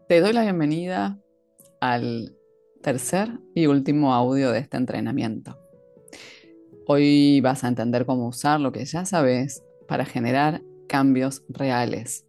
Te doy la bienvenida al tercer y último audio de este entrenamiento. Hoy vas a entender cómo usar lo que ya sabes para generar cambios reales.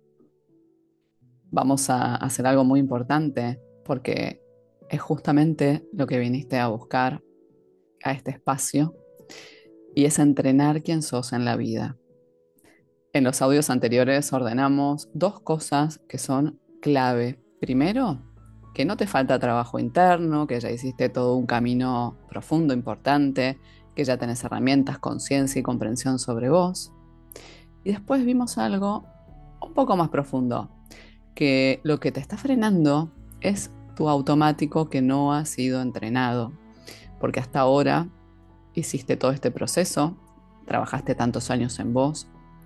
Vamos a hacer algo muy importante porque es justamente lo que viniste a buscar a este espacio y es entrenar quién sos en la vida. En los audios anteriores ordenamos dos cosas que son clave. Primero, que no te falta trabajo interno, que ya hiciste todo un camino profundo, importante, que ya tenés herramientas, conciencia y comprensión sobre vos. Y después vimos algo un poco más profundo, que lo que te está frenando es tu automático que no ha sido entrenado, porque hasta ahora hiciste todo este proceso, trabajaste tantos años en vos,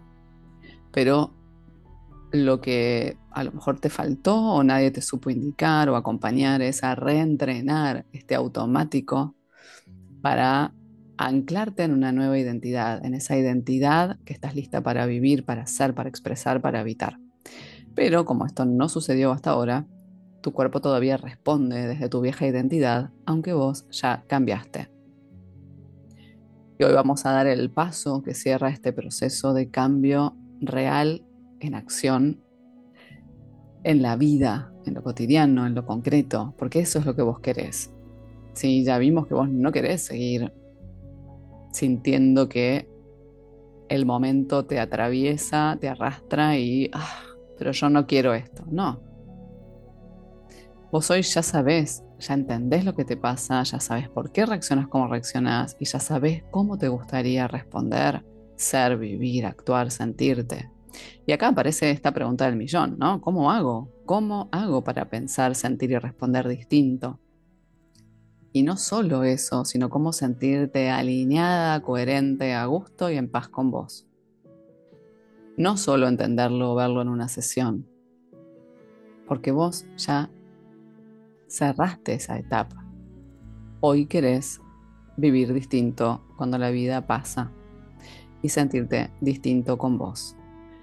pero lo que a lo mejor te faltó o nadie te supo indicar o acompañar es a reentrenar este automático para anclarte en una nueva identidad, en esa identidad que estás lista para vivir, para ser, para expresar, para habitar. Pero como esto no sucedió hasta ahora, tu cuerpo todavía responde desde tu vieja identidad, aunque vos ya cambiaste. Y hoy vamos a dar el paso que cierra este proceso de cambio real en acción en la vida, en lo cotidiano, en lo concreto, porque eso es lo que vos querés. Sí, ya vimos que vos no querés seguir sintiendo que el momento te atraviesa, te arrastra pero yo no quiero esto. No, vos hoy ya sabés, ya entendés lo que te pasa, ya sabés por qué reaccionas como reaccionás y ya sabés cómo te gustaría responder, ser, vivir, actuar, sentirte. Y acá aparece esta pregunta del millón, ¿no? ¿Cómo hago? ¿Cómo hago para pensar, sentir y responder distinto? Y no solo eso, sino cómo sentirte alineada, coherente, a gusto y en paz con vos. No solo entenderlo o verlo en una sesión, porque vos ya cerraste esa etapa. Hoy querés vivir distinto cuando la vida pasa y sentirte distinto con vos.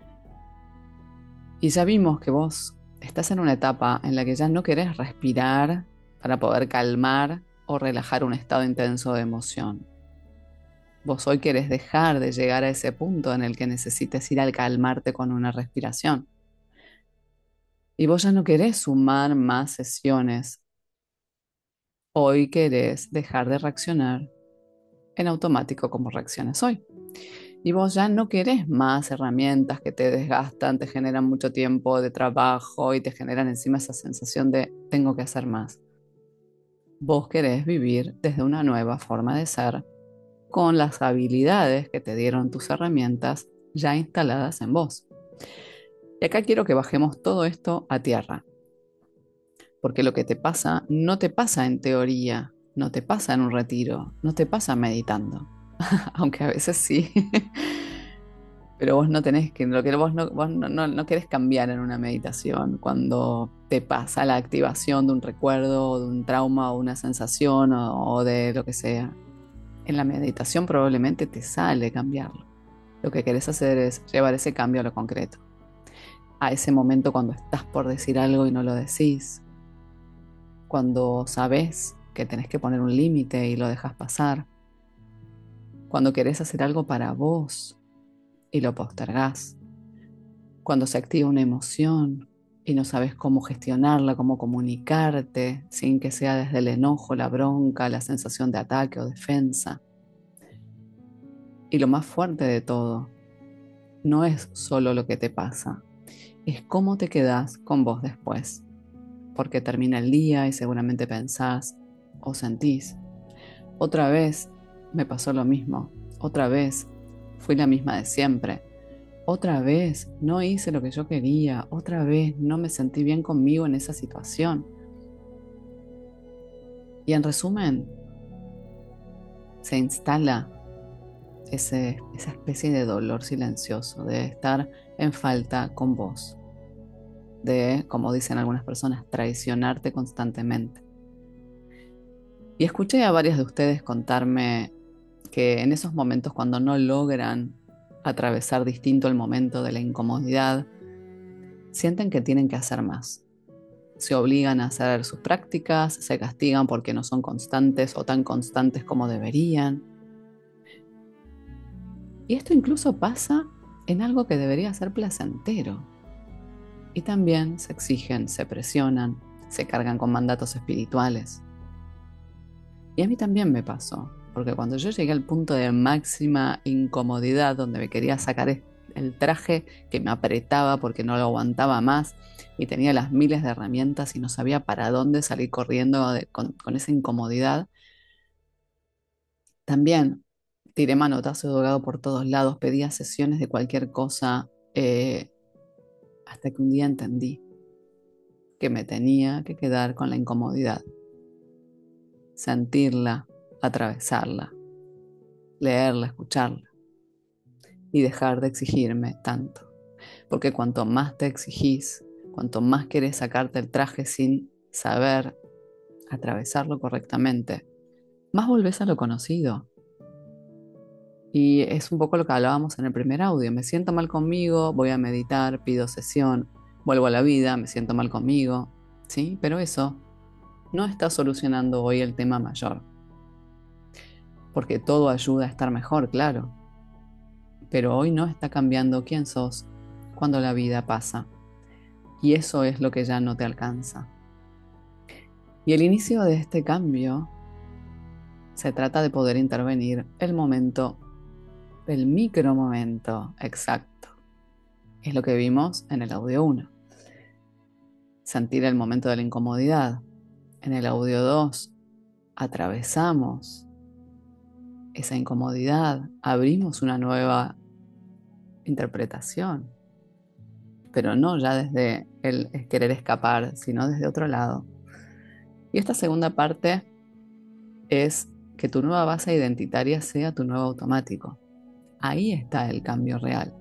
Y ya vimos que vos estás en una etapa en la que ya no querés respirar para poder calmar o relajar un estado intenso de emoción. Vos hoy querés dejar de llegar a ese punto en el que necesites ir al calmarte con una respiración. Y vos ya no querés sumar más sesiones. Hoy querés dejar de reaccionar en automático como reacciones hoy. Y vos ya no querés más herramientas que te desgastan, te generan mucho tiempo de trabajo y te generan encima esa sensación de tengo que hacer más. Vos querés vivir desde una nueva forma de ser, con las habilidades que te dieron tus herramientas ya instaladas en vos. Y acá quiero que bajemos todo esto a tierra, porque lo que te pasa no te pasa en teoría, no te pasa en un retiro, no te pasa meditando, aunque a veces sí. Pero vos no tenés que, lo que vos no querés cambiar en una meditación cuando te pasa la activación de un recuerdo, o de un trauma, o una sensación, o de lo que sea. En la meditación probablemente te sale cambiarlo. Lo que querés hacer es llevar ese cambio a lo concreto. A ese momento cuando estás por decir algo y no lo decís. Cuando sabés que tenés que poner un límite y lo dejas pasar. Cuando querés hacer algo para vos y lo postergás. Cuando se activa una emoción y no sabes cómo gestionarla, cómo comunicarte sin que sea desde el enojo, la bronca, la sensación de ataque o defensa. Y lo más fuerte de todo, no es solo lo que te pasa, es cómo te quedás con vos después. Porque termina el día y seguramente pensás o sentís, otra vez me pasó lo mismo, otra vez fui la misma de siempre. Otra vez no hice lo que yo quería, otra vez no me sentí bien conmigo en esa situación. Y en resumen, se instala esa especie de dolor silencioso, de estar en falta con vos, de, como dicen algunas personas, traicionarte constantemente. Y escuché a varias de ustedes contarme que en esos momentos cuando no logran atravesar distinto el momento de la incomodidad, sienten que tienen que hacer más. se obligan a hacer sus prácticas, se castigan porque no son constantes o tan constantes como deberían. Y esto incluso pasa en algo que debería ser placentero. Y también se exigen, se presionan, se cargan con mandatos espirituales. Y a mí también me pasó, porque cuando yo llegué al punto de máxima incomodidad, donde me quería sacar el traje que me apretaba porque no lo aguantaba más y tenía las miles de herramientas y no sabía para dónde salir corriendo con esa incomodidad, también tiré manotazo de ahogado por todos lados, pedía sesiones de cualquier cosa, hasta que un día entendí que me tenía que quedar con la incomodidad, sentirla, atravesarla, leerla, escucharla y dejar de exigirme tanto. Porque cuanto más te exigís, cuanto más querés sacarte el traje sin saber atravesarlo correctamente, más volvés a lo conocido. Y es un poco lo que hablábamos en el primer audio. Me siento mal conmigo, voy a meditar, pido sesión, vuelvo a la vida, me siento mal conmigo, ¿sí? Pero eso no está solucionando hoy el tema mayor. Porque todo ayuda a estar mejor, claro. Pero hoy no está cambiando quién sos cuando la vida pasa. Y eso es lo que ya no te alcanza. Y el inicio de este cambio se trata de poder intervenir el momento, el micro momento exacto. Es lo que vimos en el audio 1. Sentir el momento de la incomodidad. En el audio 2, atravesamos esa incomodidad, abrimos una nueva interpretación, pero no ya desde el querer escapar, sino desde otro lado. Y esta segunda parte es que tu nueva base identitaria sea tu nuevo automático. Ahí está el cambio real.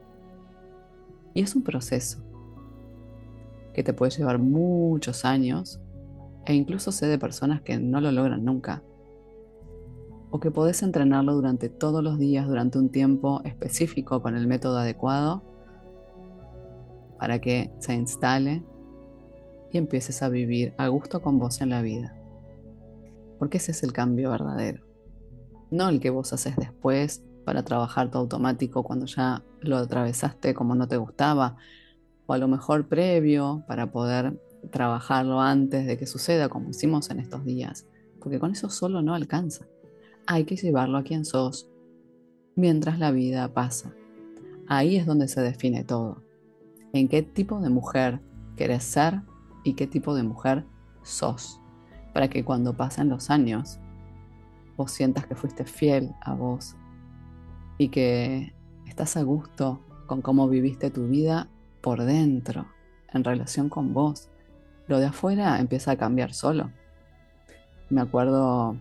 Y es un proceso que te puede llevar muchos años e incluso sé de personas que no lo logran nunca. O que podés entrenarlo durante todos los días, durante un tiempo específico con el método adecuado para que se instale y empieces a vivir a gusto con vos en la vida. Porque ese es el cambio verdadero. No el que vos haces después para trabajar tu automático cuando ya lo atravesaste como no te gustaba, o a lo mejor previo para poder trabajarlo antes de que suceda como hicimos en estos días, porque con eso solo no alcanza. Hay que llevarlo a quien sos mientras la vida pasa. Ahí es donde se define todo. En qué tipo de mujer querés ser y qué tipo de mujer sos, para que cuando pasen los años vos sientas que fuiste fiel a vos y que estás a gusto con cómo viviste tu vida por dentro, en relación con vos. Lo de afuera empieza a cambiar solo. Me acuerdo,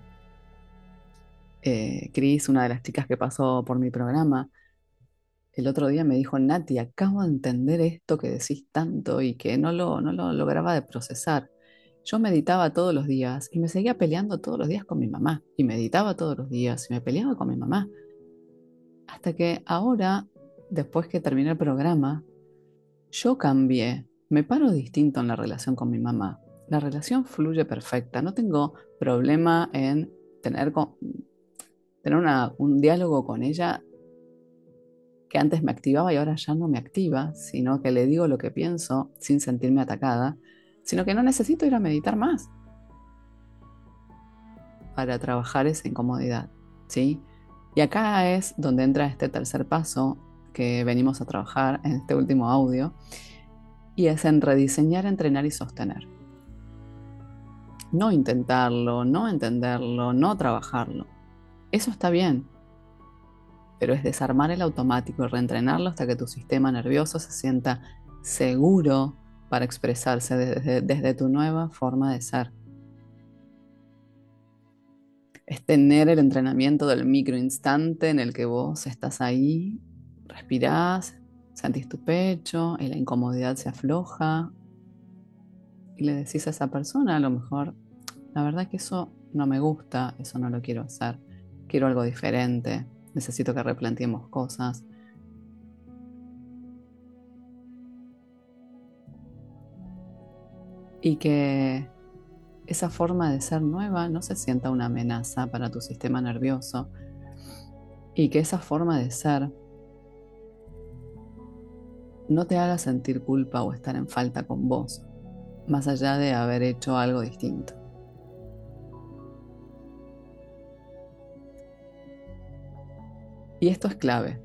Cris, una de las chicas que pasó por mi programa, el otro día me dijo: Nati, acabo de entender esto que decís tanto y que no lo lograba de procesar. Yo meditaba todos los días y me seguía peleando todos los días con mi mamá. Y meditaba todos los días y me peleaba con mi mamá. Hasta que ahora, después que terminé el programa, yo cambié, me paro distinto en la relación con mi mamá. La relación fluye perfecta, no tengo problema en tener un diálogo con ella que antes me activaba y ahora ya no me activa, sino que le digo lo que pienso sin sentirme atacada, sino que no necesito ir a meditar más para trabajar esa incomodidad, ¿sí? Y acá es donde entra este tercer paso que venimos a trabajar en este último audio, y es en rediseñar, entrenar y sostener. No intentarlo, no entenderlo, no trabajarlo. Eso está bien, pero es desarmar el automático y reentrenarlo hasta que tu sistema nervioso se sienta seguro para expresarse desde tu nueva forma de ser. Es tener el entrenamiento del microinstante en el que vos estás ahí, respirás, sentís tu pecho y la incomodidad se afloja y le decís a esa persona, a lo mejor: la verdad que eso no me gusta, eso no lo quiero hacer, quiero algo diferente, necesito que replanteemos cosas. y que esa forma de ser nueva no se sienta una amenaza para tu sistema nervioso y que esa forma de ser no te haga sentir culpa o estar en falta con vos, más allá de haber hecho algo distinto. Y esto es clave,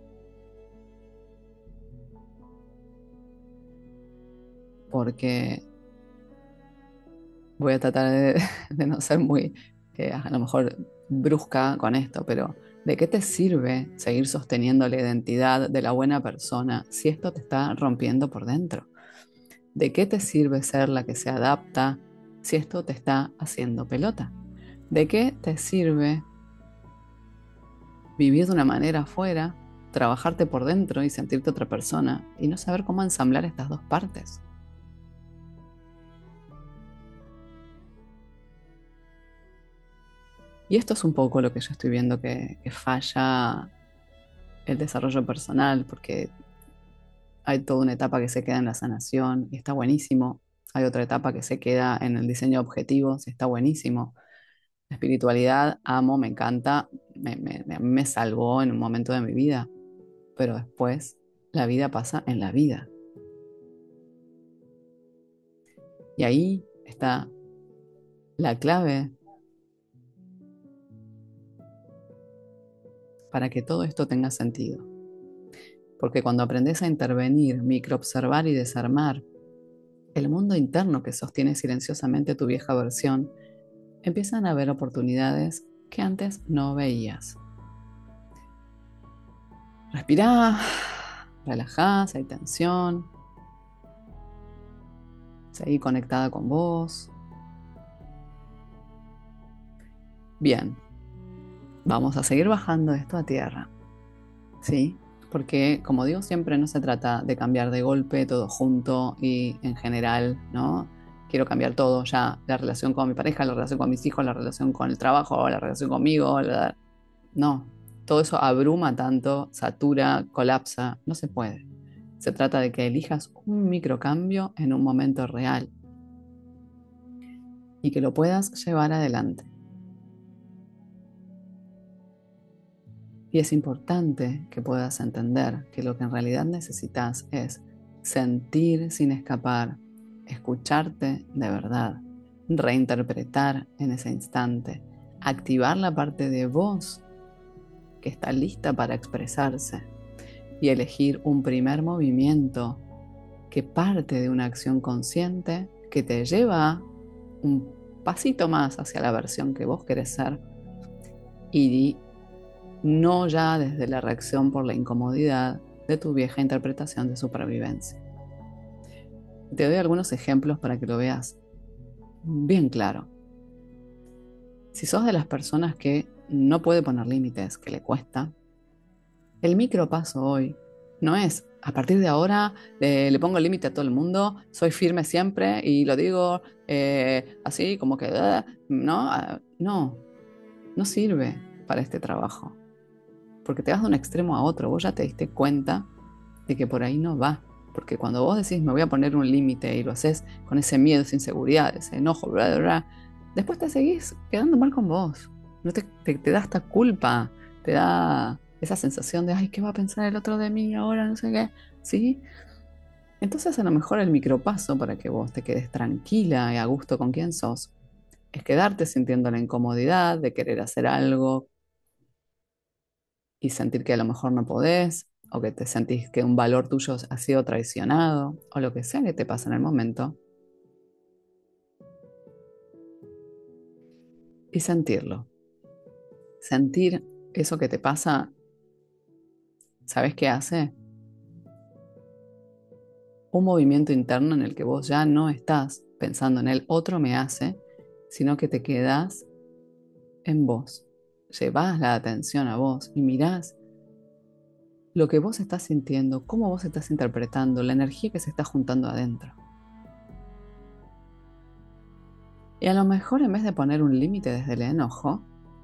porque voy a tratar de no ser muy, a lo mejor, brusca con esto, pero ¿de qué te sirve seguir sosteniendo la identidad de la buena persona si esto te está rompiendo por dentro? ¿De qué te sirve ser la que se adapta si esto te está haciendo pelota? ¿De qué te sirve vivir de una manera afuera, trabajarte por dentro y sentirte otra persona y no saber cómo ensamblar estas dos partes? Y esto es un poco lo que yo estoy viendo que falla el desarrollo personal, porque hay toda una etapa que se queda en la sanación y está buenísimo. Hay otra etapa que se queda en el diseño de objetivos y está buenísimo. La espiritualidad, amo, me encanta, me salvó en un momento de mi vida, pero después la vida pasa en la vida. Y ahí está la clave para que todo esto tenga sentido. Porque cuando aprendes a intervenir, microobservar y desarmar el mundo interno que sostiene silenciosamente tu vieja versión, empiezan a haber oportunidades que antes no veías. Respirá, relajá, si hay tensión, seguí conectada con vos. Bien, vamos a seguir bajando esto a tierra, ¿sí? Porque, como digo, siempre no se trata de cambiar de golpe todo junto y en general, ¿no? Quiero cambiar todo ya, la relación con mi pareja, la relación con mis hijos, la relación con el trabajo, la relación conmigo. No, todo eso abruma tanto, satura, colapsa, no se puede. Se trata de que elijas un microcambio en un momento real y que lo puedas llevar adelante. Y es importante que puedas entender que lo que en realidad necesitas es sentir sin escapar, escucharte de verdad, reinterpretar en ese instante, activar la parte de vos que está lista para expresarse y elegir un primer movimiento que parte de una acción consciente que te lleva un pasito más hacia la versión que vos querés ser y no ya desde la reacción por la incomodidad de tu vieja interpretación de supervivencia. Te doy algunos ejemplos para que lo veas bien claro. Si sos de las personas que no puede poner límites, que le cuesta, el micropaso hoy no es a partir de ahora le pongo el límite a todo el mundo, soy firme siempre y lo digo así como que, no, no, no sirve para este trabajo. Porque te vas de un extremo a otro, vos ya te diste cuenta de que por ahí no va. Porque cuando vos decís me voy a poner un límite y lo haces con ese miedo, esa inseguridad, ese enojo, bla, bla, bla, después te seguís quedando mal con vos. No te da esta culpa, te da esa sensación de, ay, ¿qué va a pensar el otro de mí ahora? No sé qué. ¿Sí? Entonces a lo mejor el micropaso para que vos te quedes tranquila y a gusto con quien sos es quedarte sintiendo la incomodidad de querer hacer algo y sentir que a lo mejor no podés, o que te sentís que un valor tuyo ha sido traicionado, o lo que sea que te pasa en el momento, y sentirlo. Sentir eso que te pasa, ¿sabes qué hace? Un movimiento interno en el que vos ya no estás pensando en el otro me hace, sino que te quedás en vos. Llevás la atención a vos y mirás lo que vos estás sintiendo, cómo vos estás interpretando, la energía que se está juntando adentro. Y a lo mejor en vez de poner un límite desde el enojo,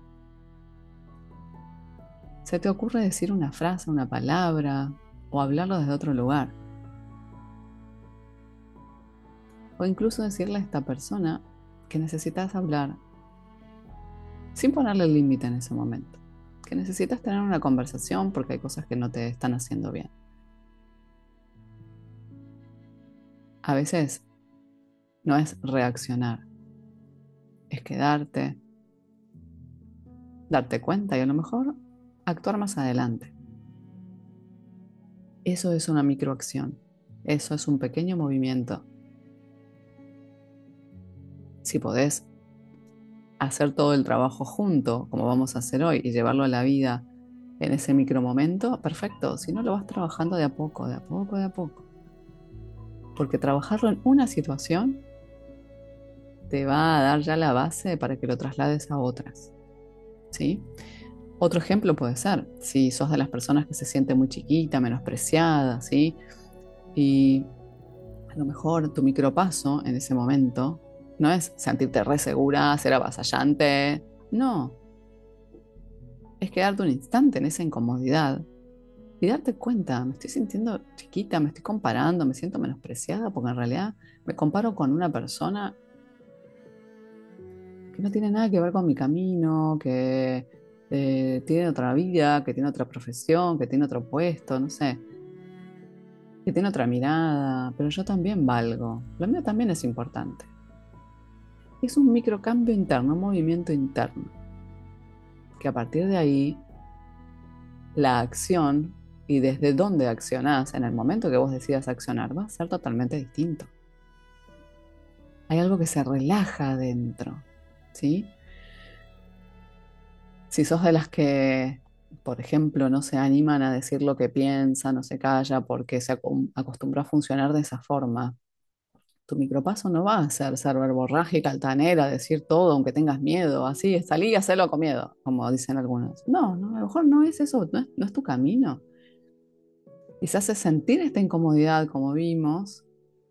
se te ocurre decir una frase, una palabra o hablarlo desde otro lugar. O incluso decirle a esta persona que necesitas hablar sin ponerle límite en ese momento. Que necesitas tener una conversación porque hay cosas que no te están haciendo bien. A veces no es reaccionar, es quedarte, darte cuenta y a lo mejor actuar más adelante. Eso es una microacción. Eso es un pequeño movimiento. Si podés hacer todo el trabajo junto, como vamos a hacer hoy, y llevarlo a la vida en ese micromomento, perfecto. Si no, lo vas trabajando de a poco, de a poco, de a poco. Porque trabajarlo en una situación te va a dar ya la base para que lo traslades a otras, ¿sí? Otro ejemplo puede ser, si sos de las personas que se siente muy chiquita, menospreciada, ¿sí? Y a lo mejor tu micropaso en ese momento no es sentirte re segura, ser avasallante, no, es quedarte un instante en esa incomodidad y darte cuenta, me estoy sintiendo chiquita, me estoy comparando, me siento menospreciada porque en realidad me comparo con una persona que no tiene nada que ver con mi camino, que tiene otra vida, que tiene otra profesión, que tiene otro puesto, no sé, que tiene otra mirada, pero yo también valgo, lo mío también es importante. Es un microcambio interno, un movimiento interno, que a partir de ahí la acción y desde dónde accionás en el momento que vos decidas accionar va a ser totalmente distinto. Hay algo que se relaja adentro, ¿sí? Si sos de las que, por ejemplo, no se animan a decir lo que piensan, no se calla porque se acostumbró a funcionar de esa forma, tu micropaso no va a ser verborrágica, altanera, decir todo aunque tengas miedo, así, salí y hacelo con miedo, como dicen algunos. No, no, a lo mejor no es eso, no es tu camino. Quizás es sentir esta incomodidad, como vimos,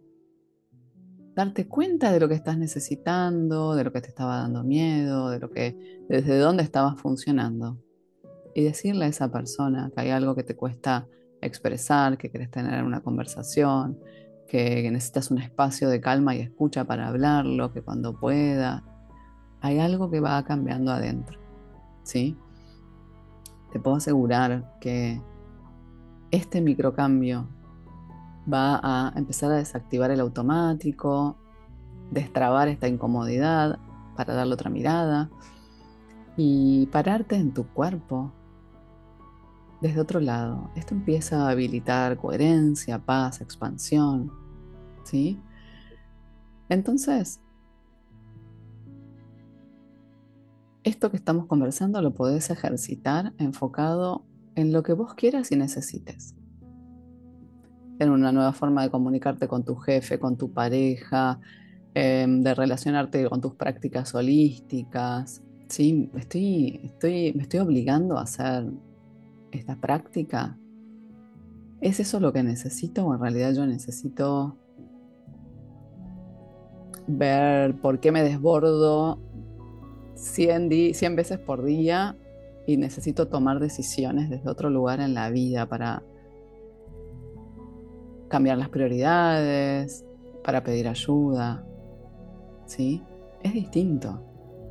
darte cuenta de lo que estás necesitando, de lo que te estaba dando miedo, desde dónde estabas funcionando. Y decirle a esa persona que hay algo que te cuesta expresar, que querés tener una conversación, que necesitas un espacio de calma y escucha para hablarlo, que cuando pueda, hay algo que va cambiando adentro, ¿sí? Te puedo asegurar que este microcambio va a empezar a desactivar el automático, destrabar esta incomodidad para darle otra mirada y pararte en tu cuerpo desde otro lado. Esto empieza a habilitar coherencia, paz, expansión, ¿sí? Entonces, esto que estamos conversando lo podés ejercitar enfocado en lo que vos quieras y necesites. En una nueva forma de comunicarte con tu jefe, con tu pareja, de relacionarte con tus prácticas holísticas. Sí, me estoy obligando a hacer esta práctica. ¿Es eso lo que necesito o en realidad yo necesito ver por qué me desbordo 100 veces por día y necesito tomar decisiones desde otro lugar en la vida para cambiar las prioridades, para pedir ayuda? ¿Sí? Es distinto.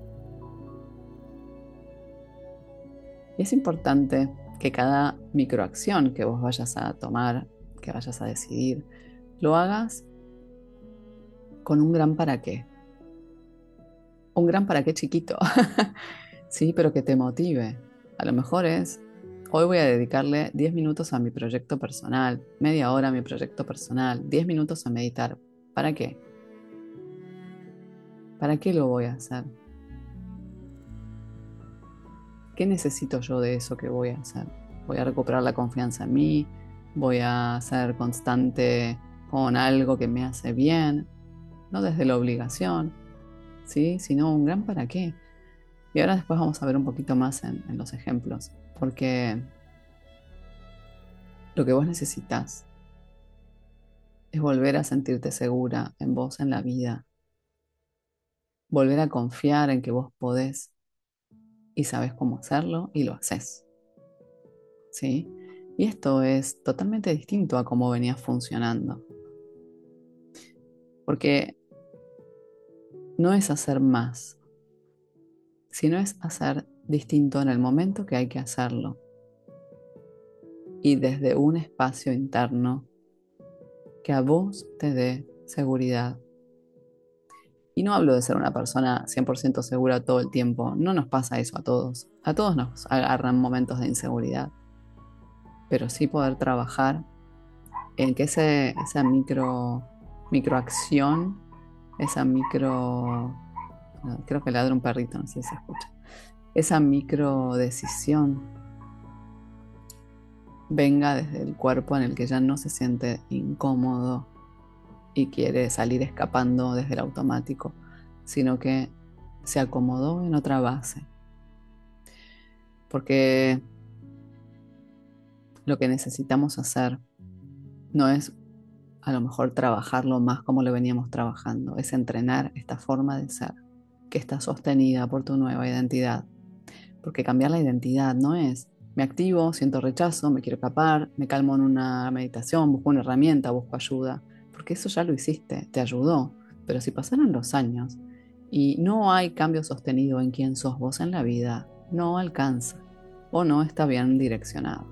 Y es importante que cada microacción que vos vayas a tomar, que vayas a decidir, lo hagas con un gran para qué. Un gran para qué chiquito, sí, pero que te motive. A lo mejor es, hoy voy a dedicarle 10 minutos a mi proyecto personal, media hora a mi proyecto personal, 10 minutos a meditar. ¿Para qué? ¿Para qué lo voy a hacer? ¿Qué necesito yo de eso que voy a hacer? Voy a recuperar la confianza en mí, voy a ser constante con algo que me hace bien, no desde la obligación, ¿sí? Sino un gran para qué. Y ahora después vamos a ver un poquito más en los ejemplos, porque lo que vos necesitas es volver a sentirte segura en vos, en la vida, volver a confiar en que vos podés y sabés cómo hacerlo y lo haces, ¿sí? Y esto es totalmente distinto a cómo venía funcionando, porque no es hacer más, sino es hacer distinto en el momento que hay que hacerlo y desde un espacio interno que a vos te dé seguridad. Y no hablo de ser una persona 100% segura todo el tiempo, no nos pasa eso a todos. A todos nos agarran momentos de inseguridad, pero sí poder trabajar en que esa microacción, esa micro, no, creo que ladra un perrito, no sé si se escucha, esa micro decisión venga desde el cuerpo en el que ya no se siente incómodo y quiere salir escapando desde el automático, sino que se acomodó en otra base. Porque lo que necesitamos hacer no es a lo mejor trabajarlo más como lo veníamos trabajando, es entrenar esta forma de ser que está sostenida por tu nueva identidad. Porque cambiar la identidad no es me activo, siento rechazo, me quiero escapar, me calmo en una meditación, busco una herramienta, busco ayuda, porque eso ya lo hiciste, te ayudó. Pero si pasaron los años y no hay cambio sostenido en quién sos vos en la vida, no alcanza o no está bien direccionado.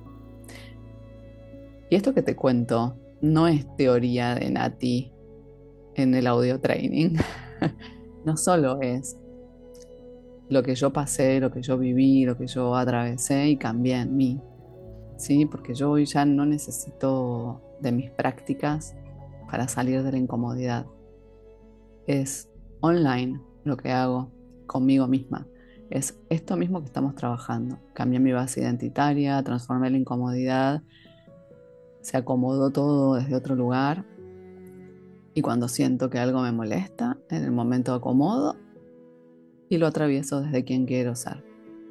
Y esto que te cuento no es teoría de Nati en el audio training. No solo es lo que yo pasé, lo que yo viví, lo que yo atravesé y cambié en mí, ¿sí? Porque yo hoy ya no necesito de mis prácticas para salir de la incomodidad. Es online lo que hago conmigo misma. Es esto mismo que estamos trabajando. Cambié mi base identitaria, transformé la incomodidad, se acomodó todo desde otro lugar y cuando siento que algo me molesta, en el momento acomodo y lo atravieso desde quien quiero ser.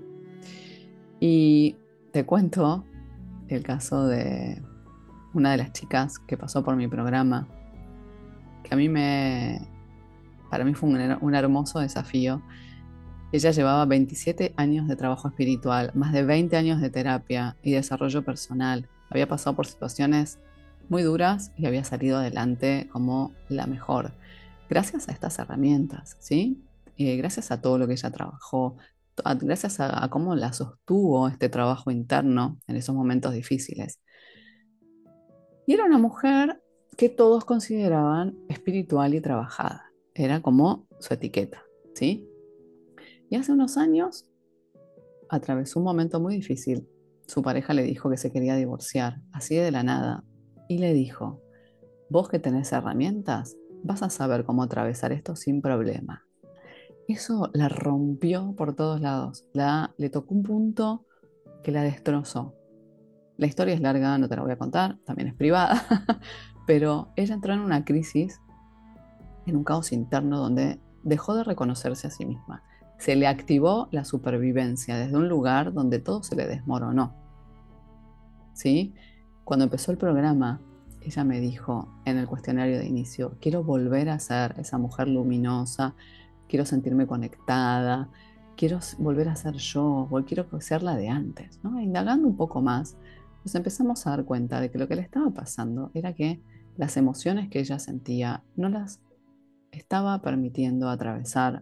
Y te cuento el caso de una de las chicas que pasó por mi programa, que para mí fue un hermoso desafío. Ella llevaba 27 años de trabajo espiritual, más de 20 años de terapia y desarrollo personal. Había pasado por situaciones muy duras y había salido adelante como la mejor, gracias a estas herramientas, ¿sí? Y gracias a todo lo que ella trabajó, gracias a cómo la sostuvo este trabajo interno en esos momentos difíciles. Y era una mujer que todos consideraban espiritual y trabajada. Era como su etiqueta, ¿sí? Y hace unos años atravesó un momento muy difícil. Su pareja le dijo que se quería divorciar, así de la nada. Y le dijo, vos que tenés herramientas, vas a saber cómo atravesar esto sin problema. Eso la rompió por todos lados. Le tocó un punto que la destrozó. La historia es larga, no te la voy a contar, también es privada, pero ella entró en una crisis, en un caos interno donde dejó de reconocerse a sí misma. Se le activó la supervivencia desde un lugar donde todo se le desmoronó. ¿Sí? Cuando empezó el programa, ella me dijo en el cuestionario de inicio, quiero volver a ser esa mujer luminosa, quiero sentirme conectada, quiero volver a ser yo, quiero ser la de antes, ¿no? Indagando un poco más, nos empezamos a dar cuenta de que lo que le estaba pasando era que las emociones que ella sentía no las estaba permitiendo atravesar,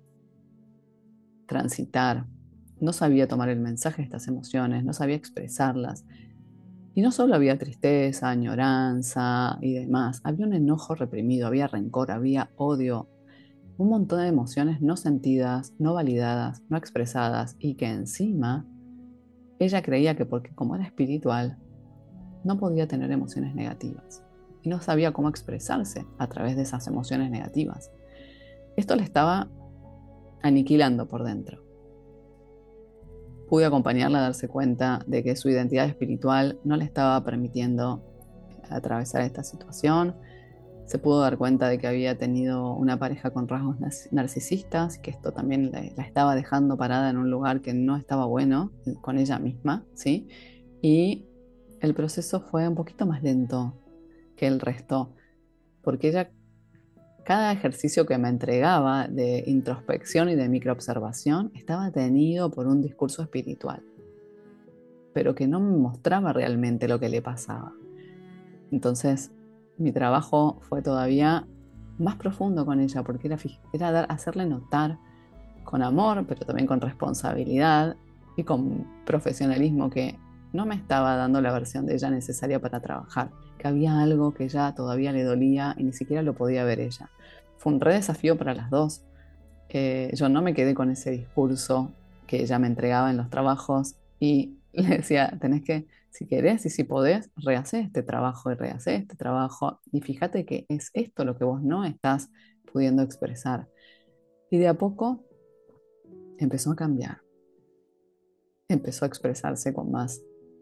transitar, no sabía tomar el mensaje de estas emociones, no sabía expresarlas. Y no solo había tristeza, añoranza y demás, había un enojo reprimido, había rencor, había odio, un montón de emociones no sentidas, no validadas, no expresadas y que encima ella creía que porque como era espiritual no podía tener emociones negativas y no sabía cómo expresarse a través de esas emociones negativas. Esto le estaba aniquilando por dentro. Pude acompañarla a darse cuenta de que su identidad espiritual no le estaba permitiendo atravesar esta situación. Se pudo dar cuenta de que había tenido una pareja con rasgos narcisistas, que esto también la estaba dejando parada en un lugar que no estaba bueno con ella misma, ¿sí? Y el proceso fue un poquito más lento que el resto, porque ella, cada ejercicio que me entregaba de introspección y de microobservación estaba tenido por un discurso espiritual, pero que no me mostraba realmente lo que le pasaba. Entonces, mi trabajo fue todavía más profundo con ella, porque era hacerle notar con amor, pero también con responsabilidad y con profesionalismo que no me estaba dando la versión de ella necesaria para trabajar, que había algo que ya todavía le dolía y ni siquiera lo podía ver ella. Fue un re desafío para las dos. Yo no me quedé con ese discurso que ella me entregaba en los trabajos y le decía, tenés que, si querés y si podés, rehacer este trabajo y rehacer este trabajo y fíjate que es esto lo que vos no estás pudiendo expresar. Y de a poco empezó a cambiar, empezó a expresarse con más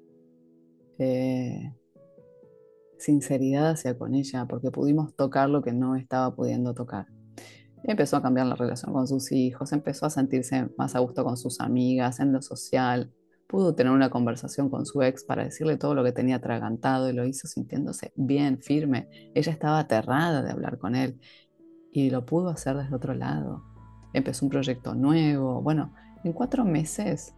eh, sinceridad hacia con ella, porque pudimos tocar lo que no estaba pudiendo tocar. Empezó a cambiar la relación con sus hijos, empezó a sentirse más a gusto con sus amigas, en lo social. Pudo tener una conversación con su ex para decirle todo lo que tenía atragantado y lo hizo sintiéndose bien, firme. Ella estaba aterrada de hablar con él y lo pudo hacer desde otro lado. Empezó un proyecto nuevo. Bueno, en 4 meses,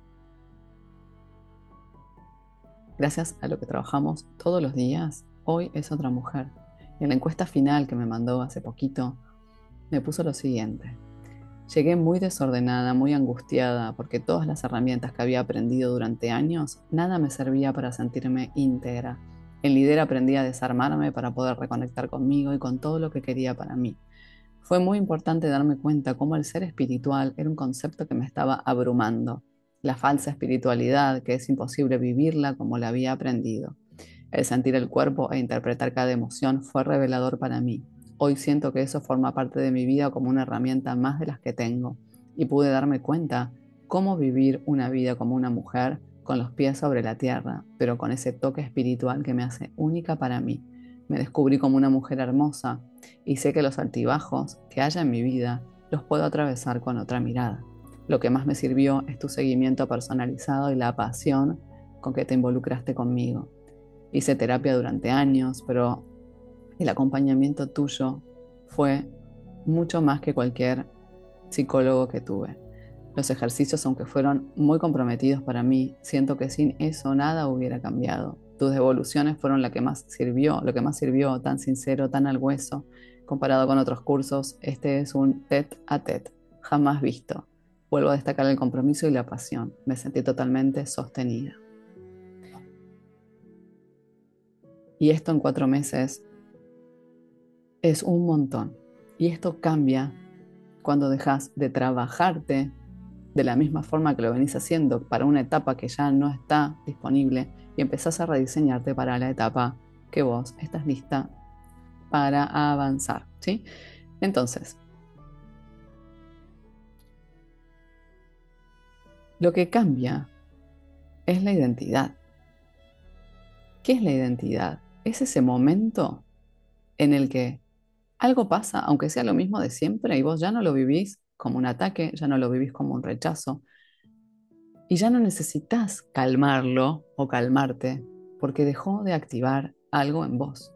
gracias a lo que trabajamos todos los días, hoy es otra mujer. En la encuesta final que me mandó hace poquito, me puso lo siguiente. Llegué muy desordenada, muy angustiada, porque todas las herramientas que había aprendido durante años, nada me servía para sentirme íntegra. En Lider aprendí a desarmarme para poder reconectar conmigo y con todo lo que quería para mí. Fue muy importante darme cuenta cómo el ser espiritual era un concepto que me estaba abrumando. La falsa espiritualidad, que es imposible vivirla como la había aprendido. El sentir el cuerpo e interpretar cada emoción fue revelador para mí. Hoy siento que eso forma parte de mi vida como una herramienta más de las que tengo y pude darme cuenta cómo vivir una vida como una mujer con los pies sobre la tierra, pero con ese toque espiritual que me hace única para mí. Me descubrí como una mujer hermosa y sé que los altibajos que haya en mi vida los puedo atravesar con otra mirada. Lo que más me sirvió es tu seguimiento personalizado y la pasión con que te involucraste conmigo. Hice terapia durante años, pero el acompañamiento tuyo fue mucho más que cualquier psicólogo que tuve. Los ejercicios, aunque fueron muy comprometidos para mí, siento que sin eso nada hubiera cambiado. Tus devoluciones fueron lo que más sirvió, tan sincero, tan al hueso. Comparado con otros cursos, este es un tete a tete, jamás visto. Vuelvo a destacar el compromiso y la pasión. Me sentí totalmente sostenida. Y esto en 4 meses es un montón. Y esto cambia cuando dejas de trabajarte de la misma forma que lo venís haciendo para una etapa que ya no está disponible y empezás a rediseñarte para la etapa que vos estás lista para avanzar, ¿sí? Entonces, lo que cambia es la identidad. ¿Qué es la identidad? Es ese momento en el que algo pasa, aunque sea lo mismo de siempre, y vos ya no lo vivís como un ataque, ya no lo vivís como un rechazo, y ya no necesitas calmarlo o calmarte porque dejó de activar algo en vos.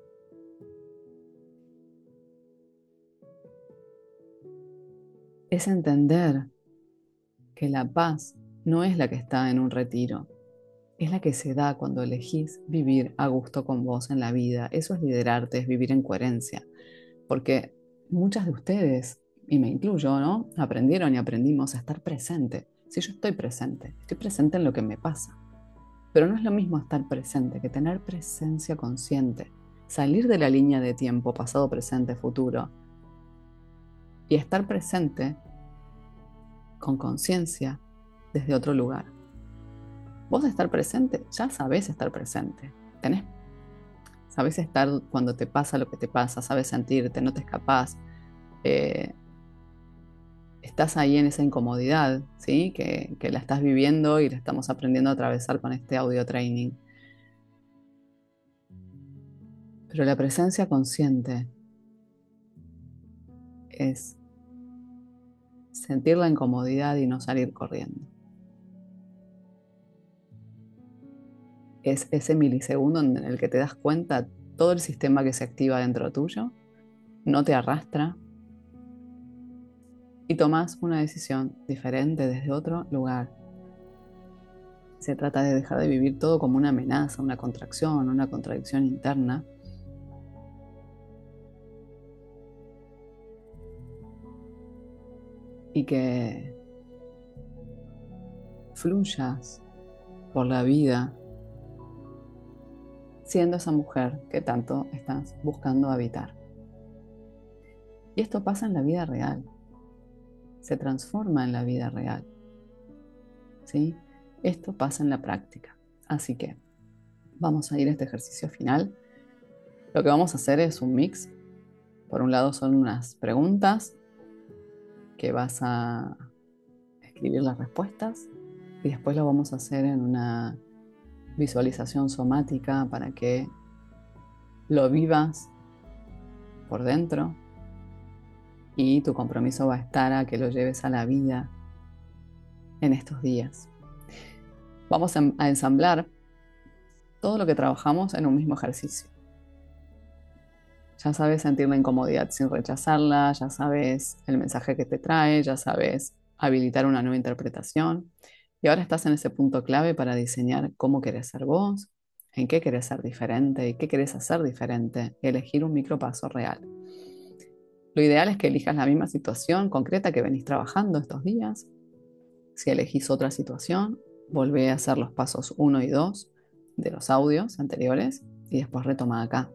Es entender que la paz no es la que está en un retiro, es la que se da cuando elegís vivir a gusto con vos en la vida. Eso es liderarte, es vivir en coherencia, porque muchas de ustedes, y me incluyo, ¿no? Aprendieron y aprendimos a estar presente. Si yo estoy presente en lo que me pasa. Pero no es lo mismo estar presente que tener presencia consciente, salir de la línea de tiempo pasado, presente, futuro y estar presente con conciencia desde otro lugar. Vos estar presente, ya sabés estar presente. Sabés estar cuando te pasa lo que te pasa, sabes sentirte, no te escapás. eh, Estás ahí en esa incomodidad, ¿sí? Que la estás viviendo y la estamos aprendiendo a atravesar con este audio training. Pero la presencia consciente es sentir la incomodidad y no salir corriendo. Es ese milisegundo en el que te das cuenta todo el sistema que se activa dentro tuyo, no te arrastra y tomas una decisión diferente desde otro lugar. Se trata de dejar de vivir todo como una amenaza, una contracción, una contradicción interna y que fluyas por la vida siendo esa mujer que tanto estás buscando habitar. Y esto pasa en la vida real, se transforma en la vida real, ¿sí? Esto pasa en la práctica. Así que vamos a ir a este ejercicio final. Lo que vamos a hacer es un mix. Por un lado son unas preguntas que vas a escribir las respuestas y después lo vamos a hacer en una visualización somática para que lo vivas por dentro y tu compromiso va a estar a que lo lleves a la vida en estos días. Vamos a ensamblar todo lo que trabajamos en un mismo ejercicio. Ya sabes sentir la incomodidad sin rechazarla, ya sabes el mensaje que te trae, ya sabes habilitar una nueva interpretación. Y ahora estás en ese punto clave para diseñar cómo querés ser vos, en qué querés ser diferente y qué querés hacer diferente, y elegir un micropaso real. Lo ideal es que elijas la misma situación concreta que venís trabajando estos días. Si elegís otra situación, volvé a hacer los pasos 1 y 2 de los audios anteriores y después retoma acá.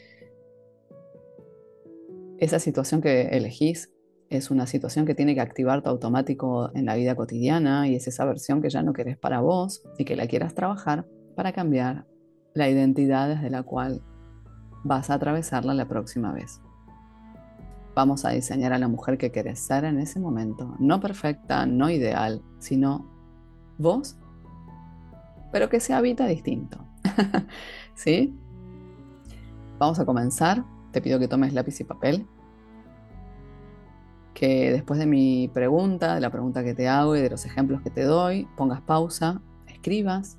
Esa situación que elegís es una situación que tiene que activar tu automático en la vida cotidiana y es esa versión que ya no querés para vos y que la quieras trabajar para cambiar la identidad desde la cual vas a atravesarla la próxima vez. Vamos a diseñar a la mujer que querés ser en ese momento, no perfecta, no ideal, sino vos, pero que se habita distinto. ¿Sí? Vamos a comenzar. Te pido que tomes lápiz y papel, que después de mi pregunta, de la pregunta que te hago y de los ejemplos que te doy, pongas pausa, escribas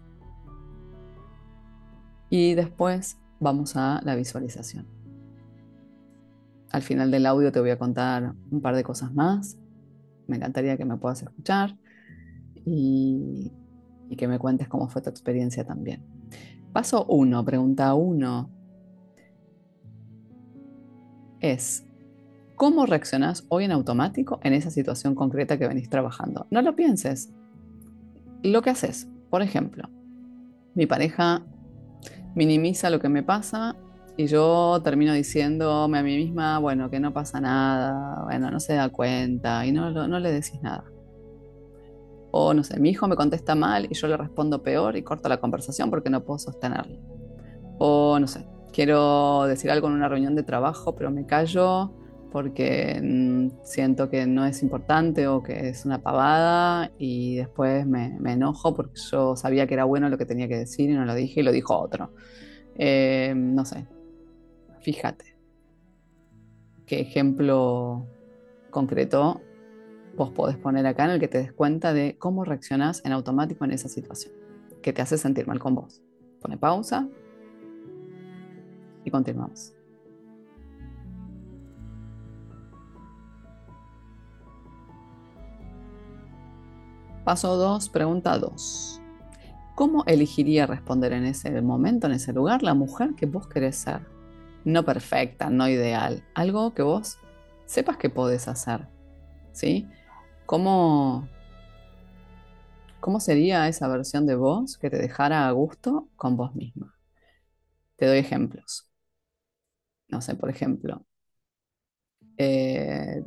y después vamos a la visualización. Al final del audio te voy a contar un par de cosas más. Me encantaría que me puedas escuchar y que me cuentes cómo fue tu experiencia también. Paso 1, pregunta 1 es: ¿cómo reaccionás hoy en automático en esa situación concreta que venís trabajando? No lo pienses. Lo que haces, por ejemplo, mi pareja minimiza lo que me pasa y yo termino diciéndome a mí misma, bueno, que no pasa nada, bueno, no se da cuenta y no le decís nada. O no sé, mi hijo me contesta mal y yo le respondo peor y corto la conversación porque no puedo sostenerla. O no sé, quiero decir algo en una reunión de trabajo, pero me callo porque siento que no es importante o que es una pavada y después me enojo porque yo sabía que era bueno lo que tenía que decir y no lo dije y lo dijo otro. No sé, fíjate qué ejemplo concreto vos podés poner acá en el que te des cuenta de cómo reaccionás en automático en esa situación, que te hace sentir mal con vos. Pone pausa y continuamos. Paso 2, pregunta 2. ¿Cómo elegiría responder en ese momento, en ese lugar, la mujer que vos querés ser? No perfecta, no ideal, algo que vos sepas que podés hacer, ¿sí? ¿Cómo, cómo sería esa versión de vos que te dejara a gusto con vos misma? Te doy ejemplos. No sé, por ejemplo, eh,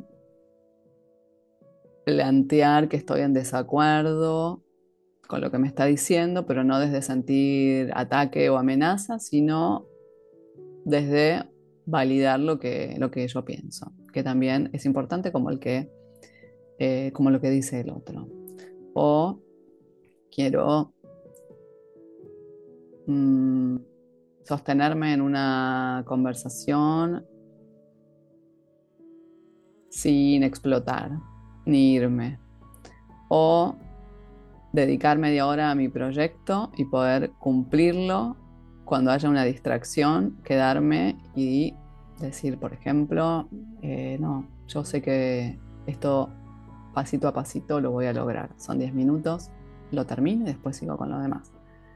plantear que estoy en desacuerdo con lo que me está diciendo, pero no desde sentir ataque o amenaza, sino desde validar lo que yo pienso, que también es importante como, como lo que dice el otro. O quiero mm, sostenerme en una conversación sin explotar, ni irme. O dedicar media hora a mi proyecto y poder cumplirlo cuando haya una distracción, quedarme y decir, por ejemplo, no, yo sé que esto pasito a pasito lo voy a lograr. Son 10 minutos, lo termino y después sigo con lo demás.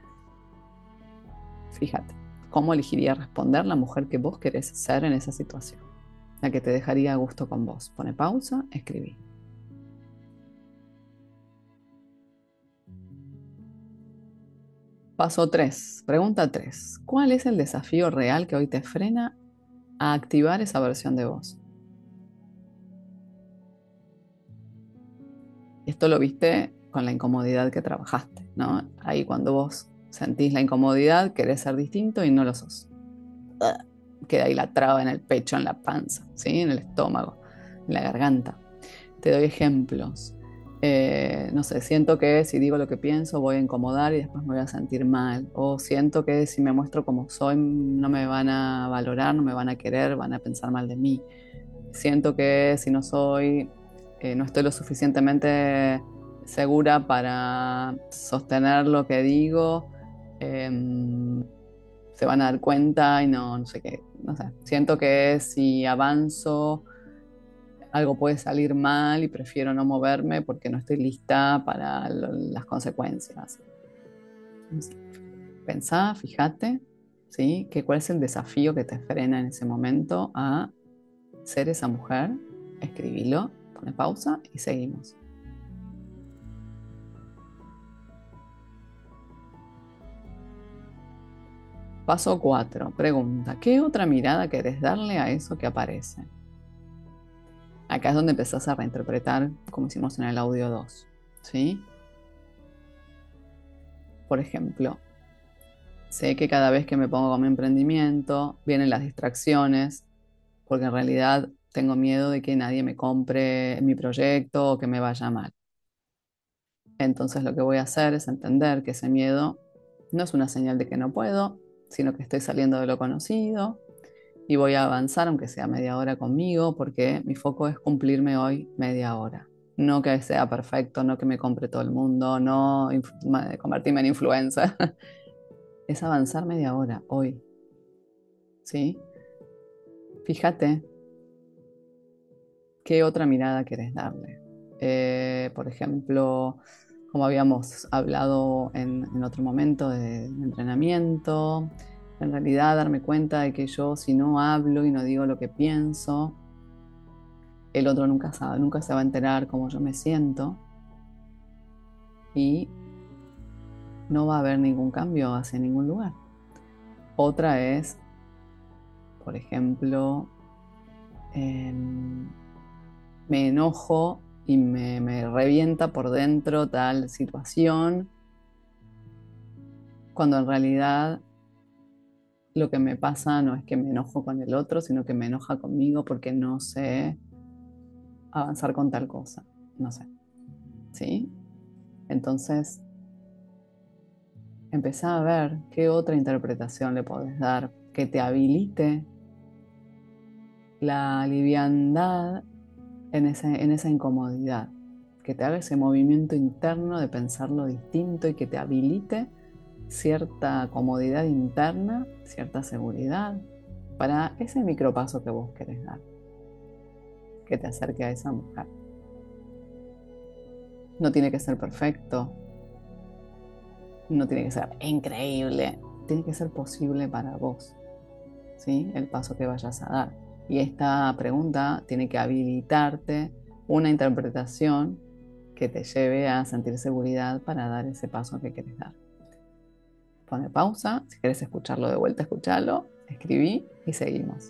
Fíjate, ¿cómo elegiría responder la mujer que vos querés ser en esa situación? La que te dejaría a gusto con vos. Pone pausa, escribí. Paso 3. Pregunta 3. ¿Cuál es el desafío real que hoy te frena a activar esa versión de vos? Esto lo viste con la incomodidad que trabajaste, ¿no? Ahí cuando vos sentís la incomodidad, querés ser distinto y no lo sos. Queda ahí la traba en el pecho, en la panza, ¿sí? En el estómago, en la garganta. Te doy ejemplos. No sé, siento que si digo lo que pienso voy a incomodar y después me voy a sentir mal. O siento que si me muestro como soy no me van a valorar, no me van a querer, van a pensar mal de mí. Siento que si no soy, no estoy lo suficientemente segura para sostener lo que digo, se van a dar cuenta y no sé qué, no sé. Siento que si avanzo algo puede salir mal y prefiero no moverme porque no estoy lista para las consecuencias. No sé. Pensá, fíjate, ¿sí? Que cuál es el desafío que te frena en ese momento a ser esa mujer. Escribilo, pone pausa y seguimos. Paso 4. Pregunta, ¿qué otra mirada querés darle a eso que aparece? Acá es donde empezás a reinterpretar, como hicimos en el audio 2, ¿sí? Por ejemplo, sé que cada vez que me pongo con mi emprendimiento, vienen las distracciones, porque en realidad tengo miedo de que nadie me compre mi proyecto o que me vaya mal. Entonces lo que voy a hacer es entender que ese miedo no es una señal de que no puedo, sino que estoy saliendo de lo conocido y voy a avanzar, aunque sea media hora conmigo, porque mi foco es cumplirme hoy media hora. No que sea perfecto, no que me compre todo el mundo, no convertirme en influencer. Es avanzar media hora hoy, ¿sí? Fíjate qué otra mirada querés darle. Por ejemplo, como habíamos hablado en otro momento de entrenamiento, en realidad darme cuenta de que yo si no hablo y no digo lo que pienso, el otro nunca sabe, nunca se va a enterar cómo yo me siento y no va a haber ningún cambio hacia ningún lugar. Otra es, por ejemplo, me enojo y me revienta por dentro tal situación, cuando en realidad lo que me pasa no es que me enojo con el otro, sino que me enoja conmigo porque no sé avanzar con tal cosa. No sé, ¿sí? Entonces, empezá a ver qué otra interpretación le podés dar que te habilite la liviandad en esa incomodidad, que te haga ese movimiento interno de pensarlo distinto y que te habilite cierta comodidad interna, cierta seguridad para ese micropaso que vos querés dar, que te acerque a esa mujer. No tiene que ser perfecto, no tiene que ser increíble, tiene que ser posible para vos, ¿sí? El paso que vayas a dar. Y esta pregunta tiene que habilitarte una interpretación que te lleve a sentir seguridad para dar ese paso que querés dar. Pone pausa, si querés escucharlo de vuelta, escuchalo, escribí y seguimos.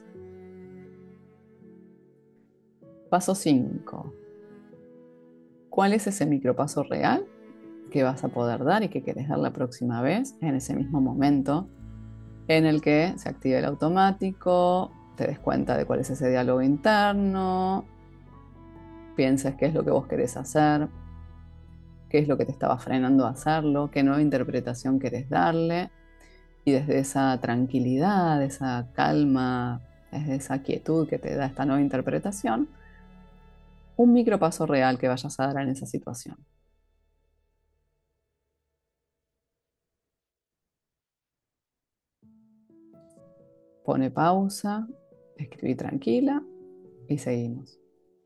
Paso 5. ¿Cuál es ese micropaso real que vas a poder dar y que querés dar la próxima vez en ese mismo momento en el que se active el automático, te des cuenta de cuál es ese diálogo interno, pienses qué es lo que vos querés hacer, qué es lo que te estaba frenando a hacerlo, qué nueva interpretación querés darle y desde esa tranquilidad, esa calma, desde esa quietud que te da esta nueva interpretación, un micropaso real que vayas a dar en esa situación. Pone pausa, escribí tranquila y seguimos.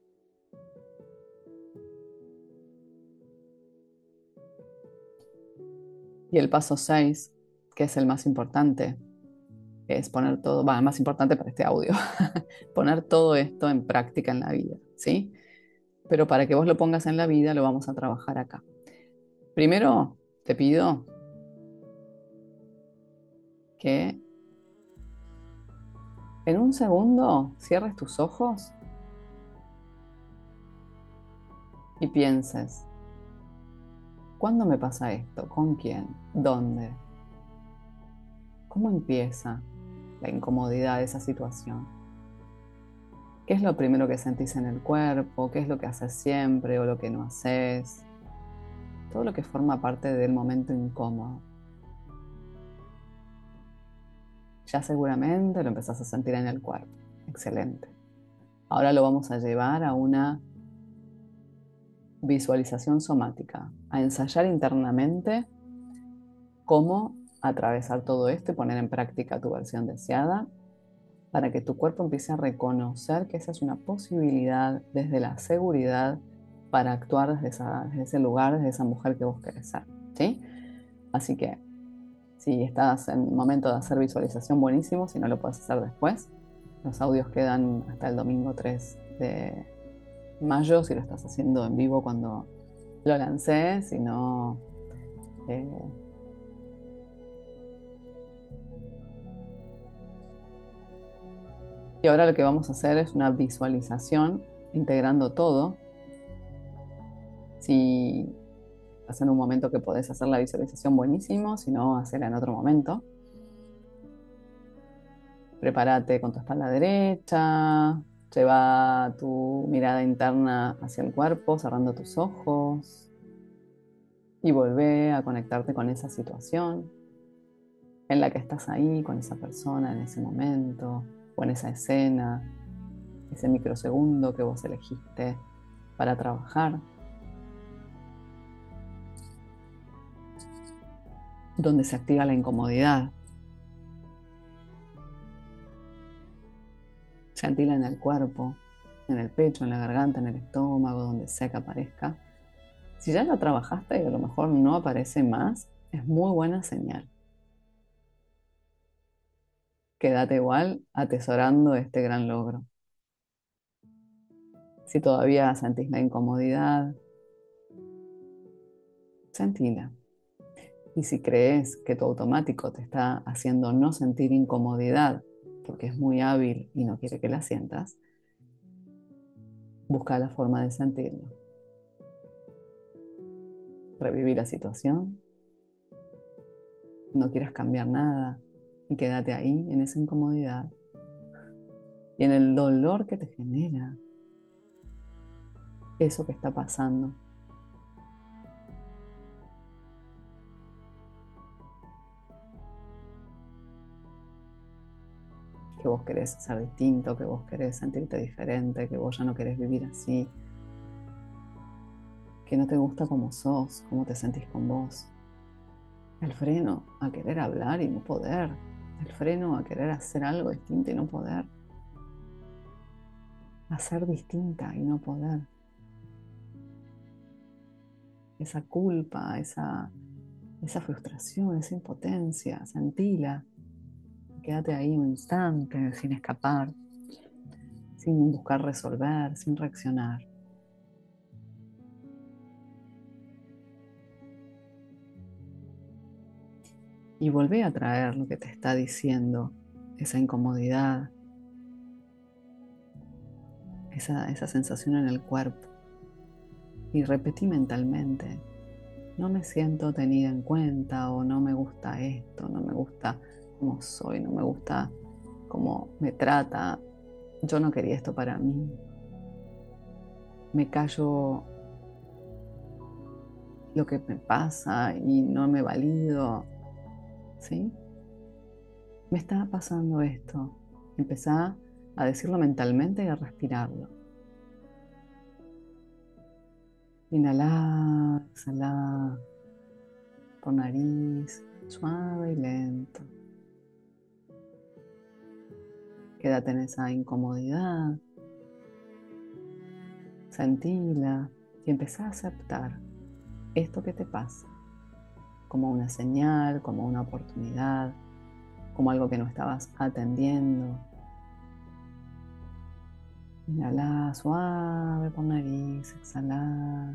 Y el paso 6, que es el más importante, es poner todo, va, más importante para este audio, poner todo esto en práctica en la vida, ¿sí? Pero para que vos lo pongas en la vida, lo vamos a trabajar acá. Primero, te pido que en un segundo cierres tus ojos y pienses, ¿cuándo me pasa esto? ¿Con quién? ¿Dónde? ¿Cómo empieza la incomodidad de esa situación? ¿Qué es lo primero que sentís en el cuerpo? ¿Qué es lo que haces siempre o lo que no haces? Todo lo que forma parte del momento incómodo. Ya seguramente lo empezás a sentir en el cuerpo. Excelente. Ahora lo vamos a llevar a una visualización somática, a ensayar internamente cómo atravesar todo esto y poner en práctica tu versión deseada para que tu cuerpo empiece a reconocer que esa es una posibilidad desde la seguridad para actuar desde ese lugar, desde esa mujer que vos querés ser, ¿sí? Así que si estás en momento de hacer visualización, buenísimo. Si no, lo puedes hacer después. Los audios quedan hasta el domingo 3 de mayo, si lo estás haciendo en vivo cuando lo lancé. Si no, eh, y ahora lo que vamos a hacer es una visualización integrando todo. Si estás en un momento que podés hacer la visualización, buenísimo. Si no, hacerla en otro momento. Prepárate con tu espalda derecha. Lleva tu mirada interna hacia el cuerpo, cerrando tus ojos. Y volvé a conectarte con esa situación en la que estás ahí, con esa persona en ese momento, o en esa escena, ese microsegundo que vos elegiste para trabajar, donde se activa la incomodidad. Sentila en el cuerpo, en el pecho, en la garganta, en el estómago, donde sea que aparezca. Si ya la trabajaste y a lo mejor no aparece más, es muy buena señal. Quédate igual atesorando este gran logro. Si todavía sentís la incomodidad, sentila. Y si crees que tu automático te está haciendo no sentir incomodidad porque es muy hábil y no quiere que la sientas, busca la forma de sentirlo. Revivir la situación, no quieras cambiar nada y quédate ahí en esa incomodidad y en el dolor que te genera eso que está pasando. Que vos querés ser distinto, que vos querés sentirte diferente, que vos ya no querés vivir así, que no te gusta como sos, cómo te sentís con vos. El freno a querer hablar y no poder. El freno a querer hacer algo distinto y no poder. A ser distinta y no poder. Esa culpa, esa frustración, esa impotencia, sentila. Quédate ahí un instante sin escapar, sin buscar resolver, sin reaccionar. Y volvé a traer lo que te está diciendo, esa incomodidad, esa sensación en el cuerpo. Y repetí mentalmente, no me siento tenida en cuenta o no me gusta esto, no me gusta cómo soy, no me gusta cómo me trata, yo no quería esto para mí. Me callo lo que me pasa y no me valido, ¿sí? Me está pasando esto. Empezá a decirlo mentalmente y a respirarlo. Inhalá, exhalá por nariz, suave y lento. Quédate en esa incomodidad, sentila y empezá a aceptar esto que te pasa como una señal, como una oportunidad, como algo que no estabas atendiendo. Inhalá suave por nariz, exhalá.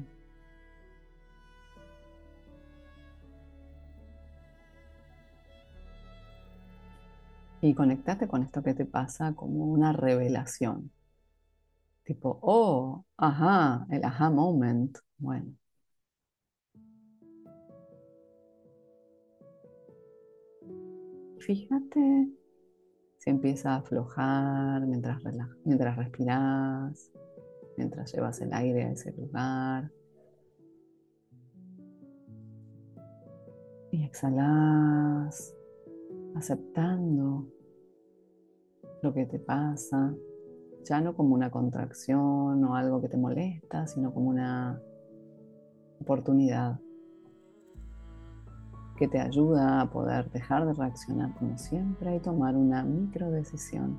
Y conectate con esto que te pasa como una revelación. Tipo, oh, ajá, el aha moment. Bueno, fíjate si empieza a aflojar mientras respiras, mientras llevas el aire a ese lugar. Y exhalas, aceptando lo que te pasa, ya no como una contracción o algo que te molesta, sino como una oportunidad que te ayuda a poder dejar de reaccionar como siempre y tomar una micro decisión.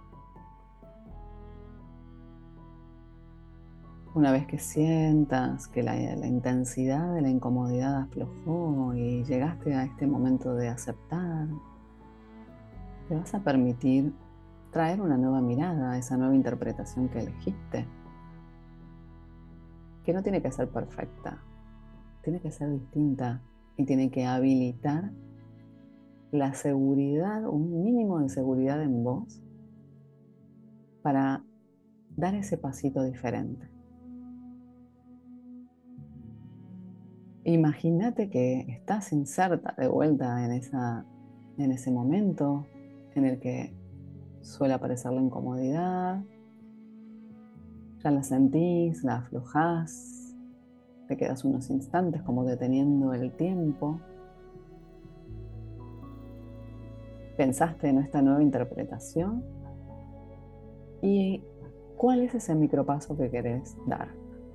Una vez que sientas que la intensidad de la incomodidad aflojó y llegaste a este momento de aceptar, te vas a permitir traer una nueva mirada a esa nueva interpretación que elegiste, que no tiene que ser perfecta, tiene que ser distinta y tiene que habilitar la seguridad, un mínimo de seguridad en vos para dar ese pasito diferente. Imagínate que estás inserta de vuelta en ese momento en el que suele aparecer la incomodidad, ya la sentís, la aflojás, te quedas unos instantes como deteniendo el tiempo. Pensaste en esta nueva interpretación y cuál es ese micropaso que querés dar.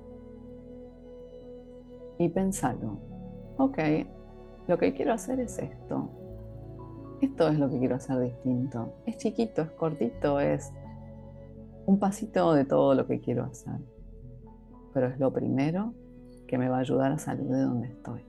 Y pensalo, ok, lo que quiero hacer es esto. Esto es lo que quiero hacer distinto. Es chiquito, es cortito, es un pasito de todo lo que quiero hacer. Pero es lo primero que me va a ayudar a salir de donde estoy.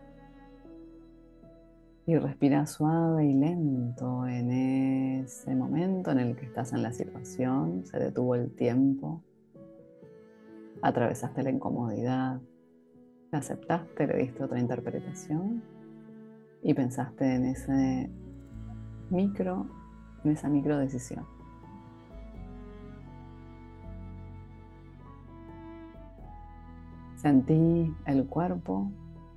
Y respira suave y lento en ese momento en el que estás en la situación. Se detuvo el tiempo. Atravesaste la incomodidad. La aceptaste, le diste otra interpretación. Y pensaste en micro, en esa micro decisión. Sentí el cuerpo,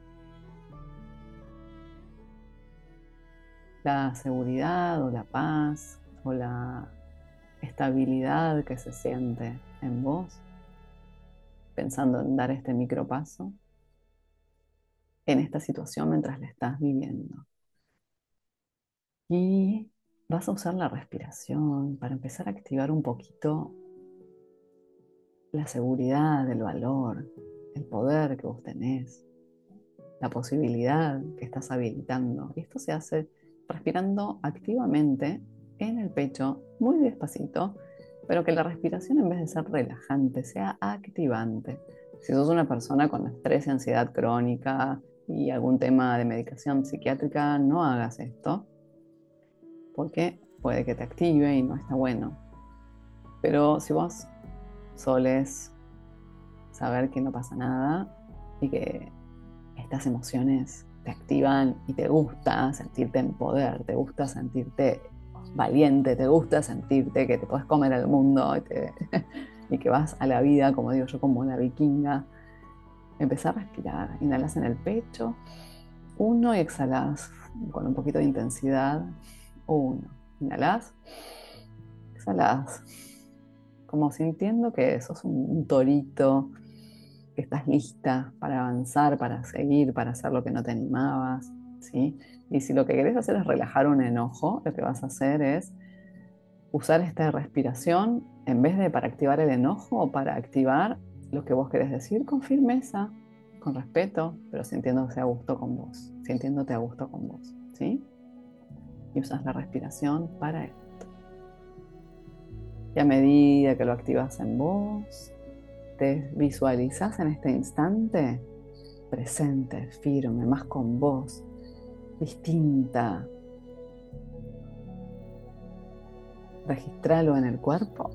la seguridad o la paz o la estabilidad que se siente en vos, pensando en dar este micropaso en esta situación mientras la estás viviendo. Y vas a usar la respiración para empezar a activar un poquito la seguridad, el valor, el poder que vos tenés, la posibilidad que estás habilitando. Y esto se hace respirando activamente en el pecho, muy despacito, pero que la respiración en vez de ser relajante, sea activante. Si sos una persona con estrés y ansiedad crónica y algún tema de medicación psiquiátrica, no hagas esto, porque puede que te active y no está bueno. Pero si vos soles saber que no pasa nada y que estas emociones te activan y te gusta sentirte en poder, te gusta sentirte valiente, te gusta sentirte que te puedes comer el mundo y que vas a la vida, como digo yo, como la vikinga. Empezá a respirar, inhalas en el pecho, 1 y exhalas con un poquito de intensidad, 1. Inhalas, exhalas, como sintiendo que sos un torito, que estás lista para avanzar, para seguir, para hacer lo que no te animabas, ¿sí? Y si lo que querés hacer es relajar un enojo, lo que vas a hacer es usar esta respiración en vez de para activar el enojo o para activar lo que vos querés decir con firmeza, con respeto, pero sintiéndose a gusto con vos, sintiéndote a gusto con vos, ¿sí? Y usas la respiración para esto. Y a medida que lo activas en vos, te visualizás en este instante presente, firme, más con vos, distinta. Registralo en el cuerpo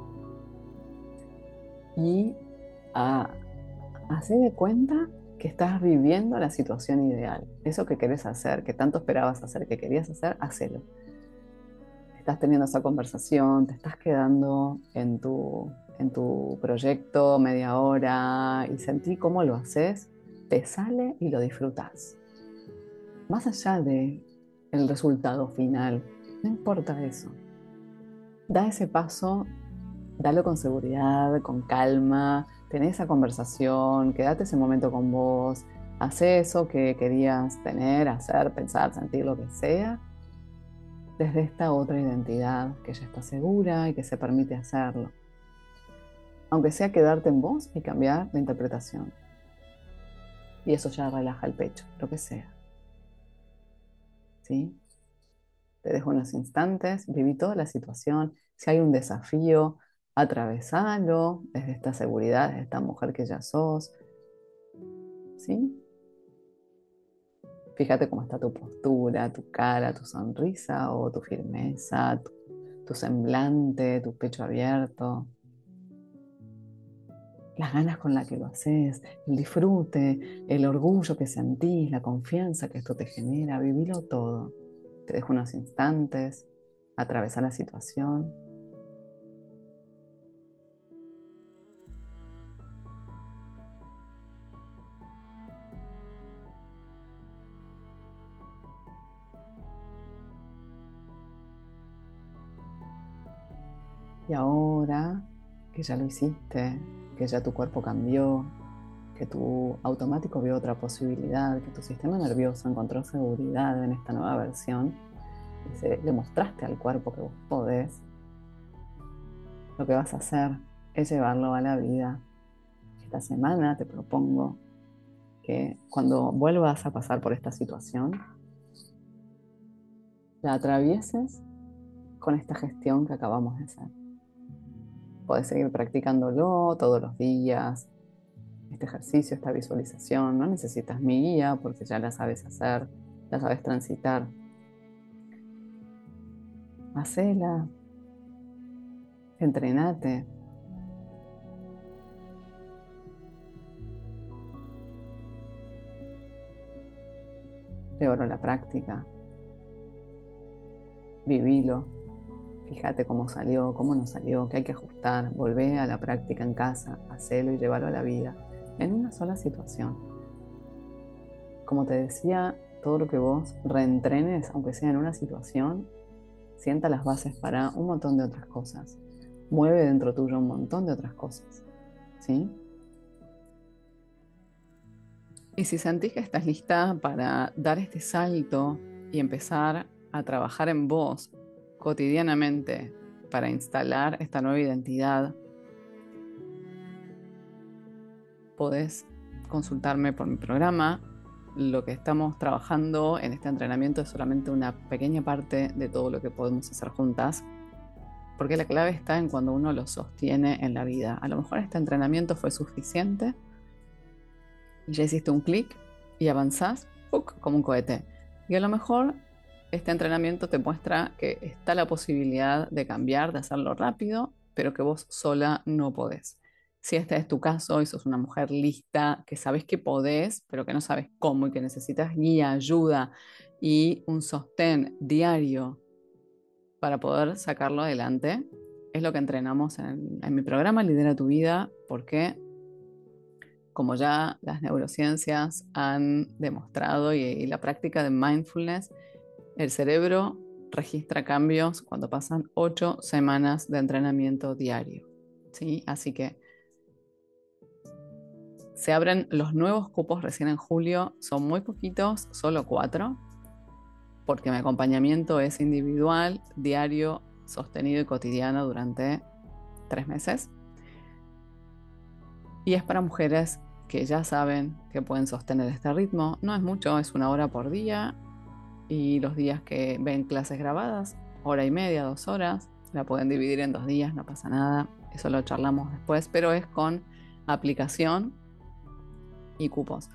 y hacer de cuenta que estás viviendo la situación ideal. Eso que querés hacer, que tanto esperabas hacer, que querías hacer, hacelo. estás teniendo esa conversación, te estás quedando en tu proyecto media hora y sentí cómo lo haces, te sale y lo disfrutas. Más allá de el resultado final, no importa eso. Da ese paso, dalo con seguridad, con calma, ten esa conversación, quédate ese momento con vos, haz eso que querías tener, hacer, pensar, sentir, lo que sea, desde esta otra identidad que ya está segura y que se permite hacerlo. Aunque sea quedarte en vos y cambiar la interpretación. Y eso ya relaja el pecho, lo que sea. ¿Sí? Te dejo unos instantes, viví toda la situación. Si hay un desafío, atravesalo desde esta seguridad, desde esta mujer que ya sos. ¿Sí? Fíjate cómo está tu postura, tu cara, tu sonrisa o tu firmeza, tu semblante, tu pecho abierto, las ganas con las que lo haces, el disfrute, el orgullo que sentís, la confianza que esto te genera, vivilo todo. Te dejo unos instantes, atravesar la situación. Y ahora que ya lo hiciste, que ya tu cuerpo cambió, que tu automático vio otra posibilidad, que tu sistema nervioso encontró seguridad en esta nueva versión, le mostraste al cuerpo que vos podés, lo que vas a hacer es llevarlo a la vida. Esta semana te propongo que cuando vuelvas a pasar por esta situación, la atravieses con esta gestión que acabamos de hacer. Podés seguir practicándolo todos los días, este ejercicio, esta visualización. No necesitas mi guía porque ya la sabes hacer, la sabes transitar. Hacela, entrenate. Llévalo a la práctica, vivilo. Fíjate cómo salió, cómo no salió, qué hay que ajustar. Volvé a la práctica en casa, hacelo y llévalo a la vida en una sola situación. Como te decía, todo lo que vos reentrenes, aunque sea en una situación, sienta las bases para un montón de otras cosas. Mueve dentro tuyo un montón de otras cosas. ¿Sí? Y si sentís que estás lista para dar este salto y empezar a trabajar en vos cotidianamente para instalar esta nueva identidad, podés consultarme por mi programa. Lo que estamos trabajando en este entrenamiento es solamente una pequeña parte de todo lo que podemos hacer juntas, porque la clave está en cuando uno lo sostiene en la vida. A lo mejor este entrenamiento fue suficiente y ya hiciste un clic y avanzás ¡puc! Como un cohete. Y a lo mejor este entrenamiento te muestra que está la posibilidad de cambiar, de hacerlo rápido, pero que vos sola no podés. Si este es tu caso y sos una mujer lista, que sabes que podés, pero que no sabes cómo y que necesitas guía, ayuda y un sostén diario para poder sacarlo adelante, es lo que entrenamos en mi programa Lidera tu Vida, porque como ya las neurociencias han demostrado y la práctica de mindfulness, el cerebro registra cambios cuando pasan 8 semanas de entrenamiento diario. ¿Sí? Así que se abren los nuevos cupos recién en julio, son muy poquitos, solo 4, porque mi acompañamiento es individual, diario, sostenido y cotidiano durante 3 meses. Y es para mujeres que ya saben que pueden sostener este ritmo. No es mucho, es 1 hora por día. Y los días que ven clases grabadas, 1 hora y media, 2 horas, la pueden dividir en 2 días, no pasa nada. Eso lo charlamos después, pero es con aplicación y cupos.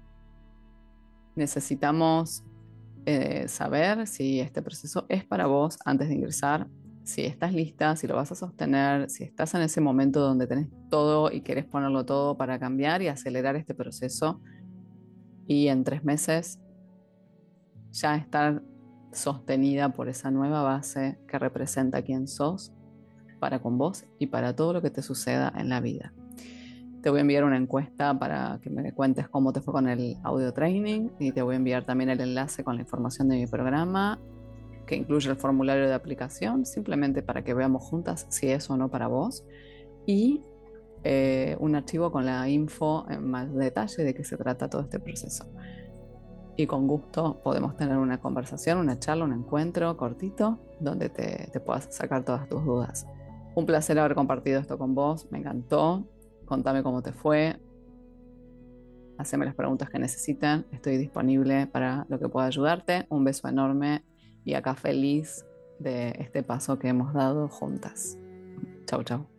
Necesitamos saber si este proceso es para vos antes de ingresar, si estás lista, si lo vas a sostener, si estás en ese momento donde tenés todo y querés ponerlo todo para cambiar y acelerar este proceso y en 3 meses ya estar sostenida por esa nueva base que representa quién sos para con vos y para todo lo que te suceda en la vida. Te voy a enviar una encuesta para que me cuentes cómo te fue con el audio training y te voy a enviar también el enlace con la información de mi programa que incluye el formulario de aplicación, simplemente para que veamos juntas si es o no para vos. Y un archivo con la info en más detalle de qué se trata todo este proceso. Y con gusto podemos tener una conversación, una charla, un encuentro cortito donde te puedas sacar todas tus dudas. Un placer haber compartido esto con vos, me encantó. Contame cómo te fue, haceme las preguntas que necesiten, estoy disponible para lo que pueda ayudarte. Un beso enorme y acá feliz de este paso que hemos dado juntas. Chau, chau.